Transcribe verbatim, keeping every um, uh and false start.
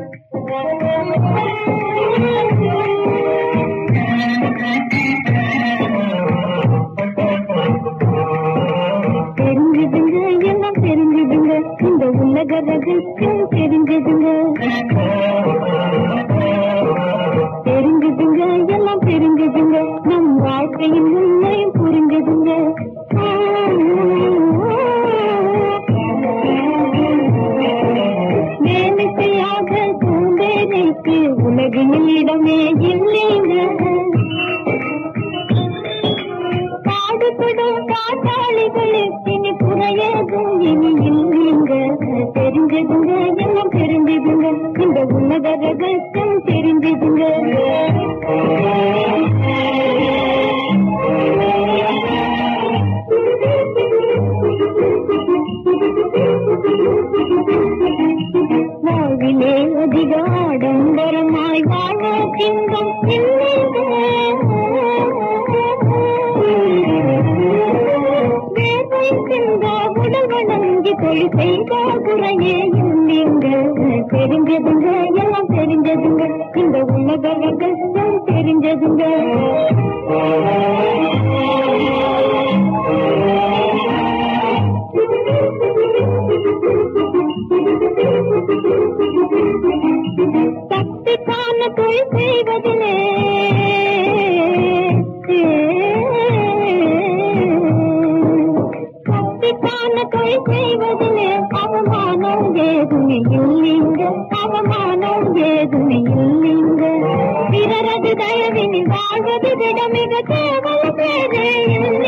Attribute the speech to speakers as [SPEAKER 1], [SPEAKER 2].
[SPEAKER 1] தெரிஞ்சதுங்க எல்லாம் தெரிஞ்சதுங்க இந்த உலக ரகசியம் தெரிஞ்சதுங்க தெரிஞ்சதுங்க எல்லாம் தெரிஞ்சதுங்க நம் வாழ்க்கையின் உண்மை புரிஞ்சதுங்க வேலைக்கையாக சோம்பேறிக்கு உலகினில் இடமே இல்லைங்க பாடுபடும் காட்டாளிகளுக்கு இனி குறையதும் இனி இல்லைங்க தெரிஞ்சதுங்க எல்லாம் தெரிஞ்சதுங்க இந்த உலக ரகசியம் தெரிஞ்சதுங்க வாழ்விலே அதிக ஆடம்பரமாய் வாழ சிங்கம் இல்லைங்க வேலை சென்றா உடல் வணங்கி தொழில் செய்தா குறையே இல்லைங்க தெரிஞ்சதுங்க எல்லாம் தெரிஞ்சதுங்க இந்த உலக ரகசியம் தெரிஞ்சதுங்க தப்பிக்கான தொழில் செய்வதிலே தப்பிக்கான தொழில் செய்வதிலே அவமானம் ஏதுமே இல்லைங்க அவமானம் ஏதுமே இல்லைங்க பிறரது தயவினில் வாழ்வது விட மிக தேவல் பேரே